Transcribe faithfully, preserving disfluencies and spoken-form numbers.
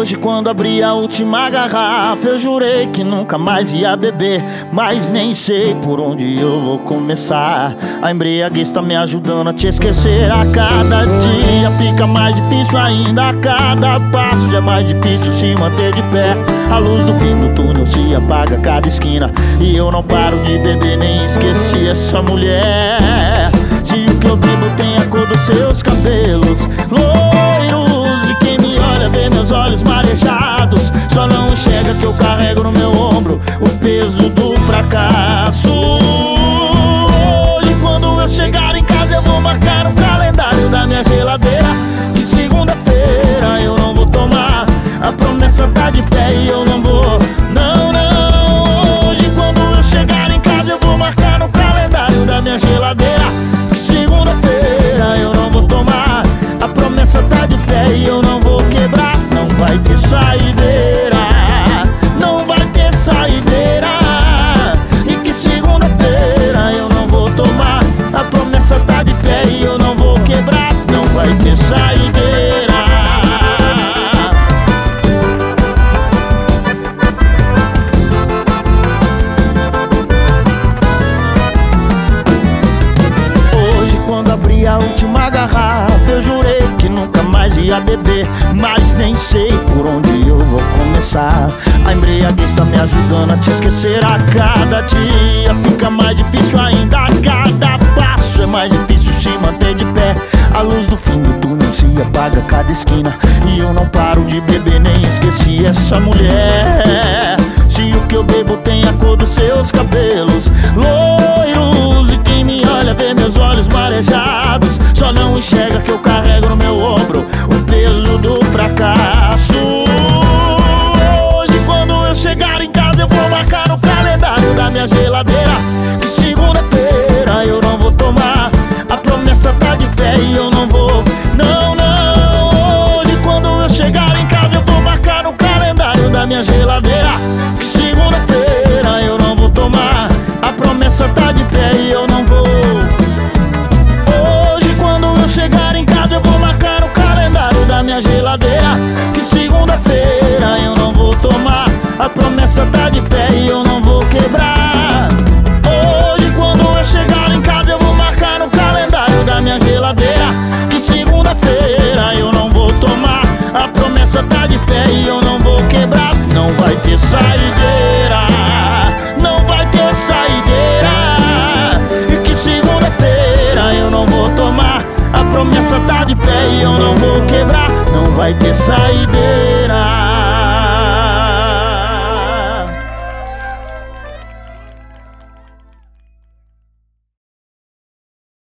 Hoje, quando abri a última garrafa, eu jurei que nunca mais ia beber, mas nem sei por onde eu vou começar. A embriaguez tá me ajudando a te esquecer. A cada dia fica mais difícil ainda, a cada passo é mais difícil se manter de pé. A luz do fim do túnel se apaga a cada esquina, e eu não paro de beber, nem esqueci essa mulher. Se o que eu bebo tem a cor dos seus cabelos loiros, e quem me olha vê meus olhos marejados, só não enxerga que eu carrego no meu ombro o peso do fracasso. Hoje, quando eu chegar em casa, eu vou marcar no calendário da minha geladeira que segunda-feira eu não vou tomar. A promessa tá de pé e eu não vou, não, não. Hoje, quando eu chegar em casa, eu vou marcar no calendário da minha geladeira que segunda-feira eu não vou tomar. A promessa tá de pé e eu não vou quebrar. Não vai ter saideira, não vai ter saideira, e que segunda-feira eu não vou tomar. A promessa tá de pé e eu não vou quebrar. Não vai ter saideira. Hoje, quando abri a última garrafa, eu jurei que nunca mais ia beber, mas nem sei por onde eu vou começar. A embriaguez tá me ajudando a te esquecer. A cada dia fica mais difícil ainda, a cada passo é mais difícil se manter de pé. A luz do fim do túnel se apaga a cada esquina, e eu não paro de beber, nem esqueci essa mulher. Se o que eu bebo tem a cor dos seus cabelos loiros, e quem me olha vê meus olhos marejados, só não enxerga que eu carrego no meu ombro o peso do fracasso. Hoje, quando eu chegar em casa, eu vou marcar no calendário da minha geladeira que segunda-feira eu não vou tomar. A promessa tá de pé e eu não vou, não, não. Hoje, quando eu chegar em casa, eu vou marcar no calendário da minha geladeira que segunda-feira eu não vou tomar. A promessa tá de pé e eu não vou. Hoje, quando eu chegar em casa, eu vou marcar no calendário da minha geladeira que segunda-feira eu não vou tomar. A promessa tá de pé e eu não vou quebrar. Hoje, quando eu chegar em casa, eu vou marcar no calendário da minha geladeira que segunda-feira eu não vou tomar. A promessa tá de pé e eu não vou quebrar. Não vai ter saideira, não vai ter saideira, e que segunda-feira eu não vou tomar. A promessa tá de pé e eu não vou quebrar. Não vai ter saideira.